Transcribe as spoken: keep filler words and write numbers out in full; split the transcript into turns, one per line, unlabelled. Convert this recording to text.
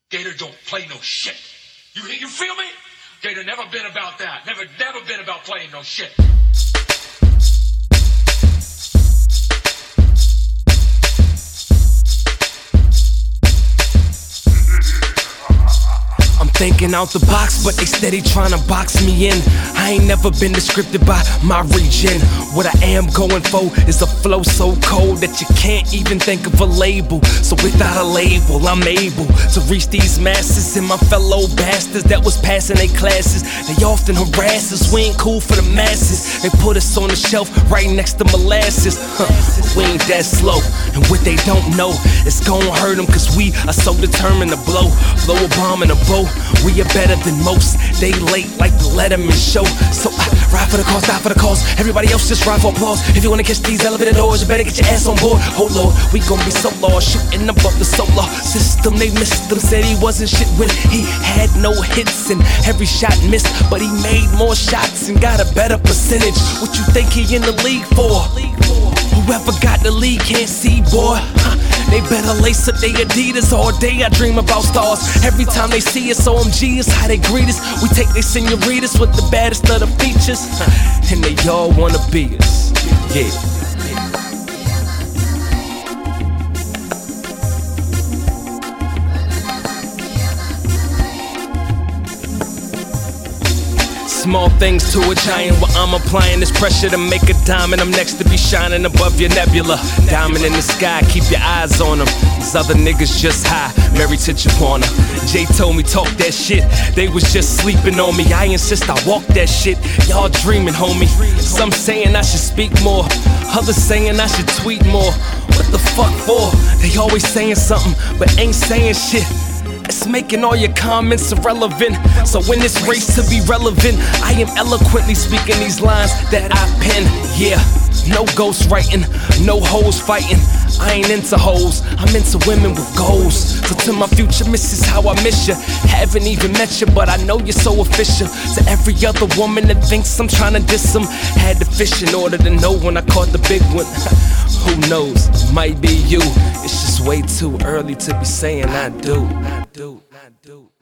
Gator don't play no shit. You you feel me? Gator never been about that. Never never been about playing no shit.
I'm thinking out the box, but they steady trying to box me in. I ain't never been descripted by my region. What I am going for is a flow so cold that you can't even think of a label. So without a label, I'm able to reach these masses and my fellow bastards that was passing their classes. They often harass us, we ain't cool for the masses. They put us on the shelf right next to molasses. Huh, we ain't that slow, and what they don't know, it's gonna hurt them, cause we are so determined to blow. Blow a bomb in a bow. We are better than most. They late like the Letterman show. So I ride for the cause, die for the cause. Everybody else just ride for applause. If you wanna catch these elevator doors, you better get your ass on board. Oh Lord, we gon' be so lost, shooting above the solar system. They missed him, said he wasn't shit when he had no hits, and every shot missed, but he made more shots and got a better percentage. What you think he in the league for? Whoever got the league can't see, boy. Huh. They better lace up their Adidas all day. I dream about stars. Every time they see us, O M G is how they greet us. We take they senoritas with the baddest of the features, huh. And they all wanna be us. Yeah. Small things to a giant, where I'm applying this pressure to make a diamond. I'm next to be shining above your nebula. Diamond in the sky, keep your eyes on them. These other niggas just high, married to Chawana. Jay told me talk that shit, they was just sleeping on me. I insist I walk that shit, y'all dreaming, homie. Some saying I should speak more, others saying I should tweet more. What the fuck for? They always saying something, but ain't saying shit. It's making all your comments irrelevant. So in this race to be relevant, I am eloquently speaking these lines that I pen. Yeah, no ghost writing, no hoes fighting. I ain't into hoes, I'm into women with goals. So to my future missus, how I miss you. Haven't even met you, but I know you're so official. To every other woman that thinks I'm trying to diss them, had to fish in order to know when I caught the big one. Who knows, it might be you. It's just way too early to be saying I do. I do, I do.